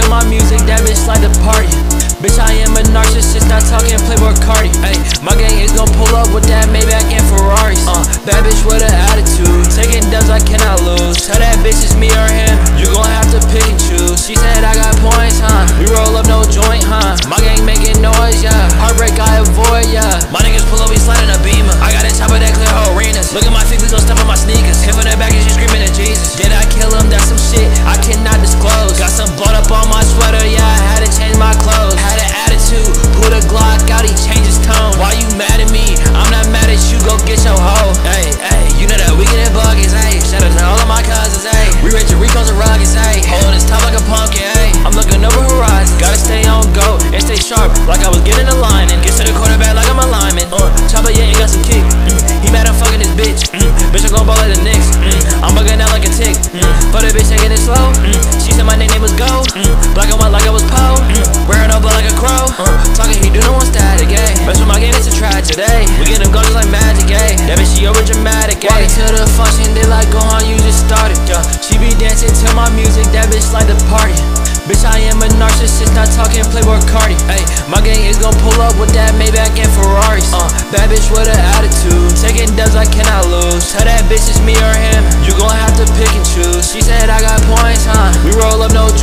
to my music, that bitch like the party. Bitch, I am a narcissist, not talking Playboy Cardi. Ay, my gang is gon' pull up with that Maybach and Ferraris. Bad bitch with an attitude, taking dubs I cannot lose. Tell that bitch it's me or him, you gon' have to pick and choose. She said I got points, we roll up no joint, my gang making noise, heartbreak I avoid, my niggas pull up, we slide in a Beamer. I got a top of that clear whole arenas. Look at my feet, please don't step on my sneakers. Hit from the back and she screaming at Jesus. Did I kill him? That's some shit I cannot disclose. Got some blood up on my sweater, I had to change my clothes. Had an attitude, put a Glock out, he changed his tone. Why you mad at me? I'm not mad at you, go get your hoe. Hey, you know that we get it buggers, shout out to all of my cousins, we rich and Rico's and ruggeds, holding his top like a pumpkin, I'm looking over horizons, gotta stay on go and stay sharp, like I was getting a line and get to the quarterback like I'm a lineman. Chopper, yeah, he got some kick. He mad I'm fucking his bitch. Bitch, I'm gon' ball like the Knicks. I'm bugging out like a tick. For the bitch taking it slow. She said my name was Go. Black and white like I was Poe. Wearing all black like a crow. Talking he do no one static, Mess with my game, it's a tragedy. We get them guns like magic, That bitch, she over dramatic, Walking to the function, they like, go on, you just started, She be dancing to my music, that bitch like the party. Bitch, I am a narcissist, not talking Playboy Cardi. My gang is gon' pull up with that Maybach and Ferraris. Bad bitch with an attitude, taking dubs I cannot lose. Tell that bitch it's me or him, you gon' have to pick and choose. She said I got points, we roll up no